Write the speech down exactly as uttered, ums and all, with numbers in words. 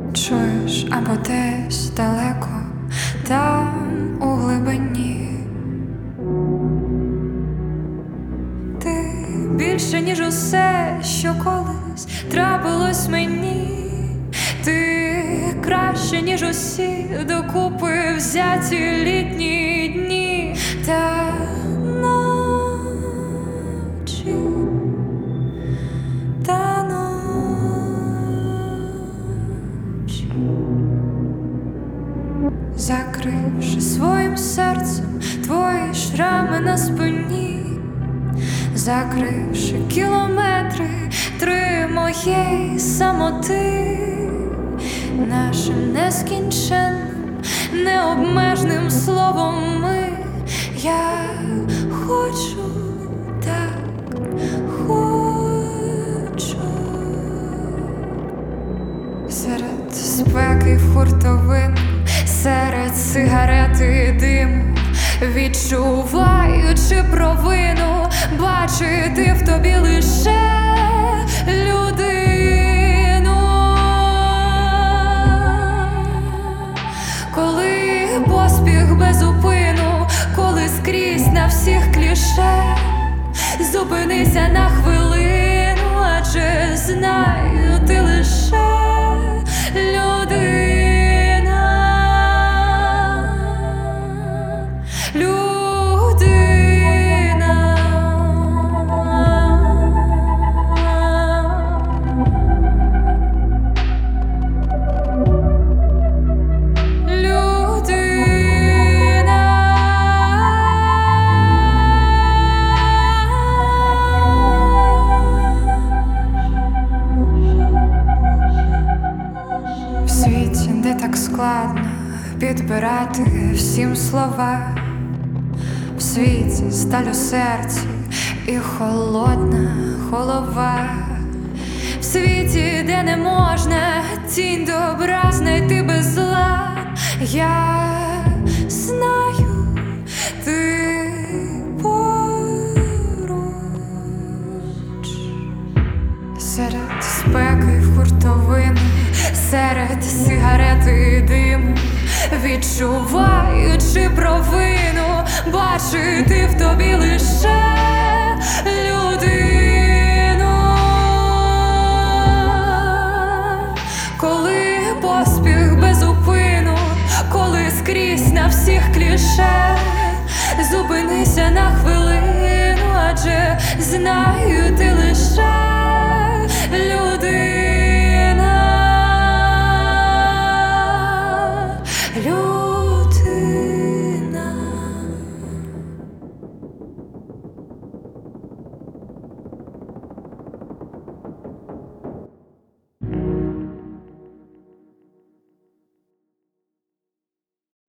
Чуєш, або десь далеко, там у глибині ти більше, ніж усе, що колись трапилось мені. Ти краще, ніж усі докупи взяті літні дні та ночі, та ночі. Закривши своїм серцем твої шрами на спині, закривши кілометри три моєї самоти, нашим нескінченним, необмежним словом ми. Я хочу, так хочу. Серед спеки в хуртовин, серед сигарети і диму, відчуваючи провину, бачити в тобі лише людину. Коли поспіх без упину, коли скрізь на всіх кліше, зупинися на хвилину, адже знаю, ти лише людина. В світі, де так складно підбирати всім слова, в світі сталь у серці і холодна голова, в світі, де не можна тінь добра знайти без зла. Я знаю, ти поруч. Серед спеки в хуртовини, серед сигарети і диму, відчуваючи провину, бачити в тобі лише людину. Коли поспіх без упину, коли скрізь на всіх кліше, зупинися на хвилину,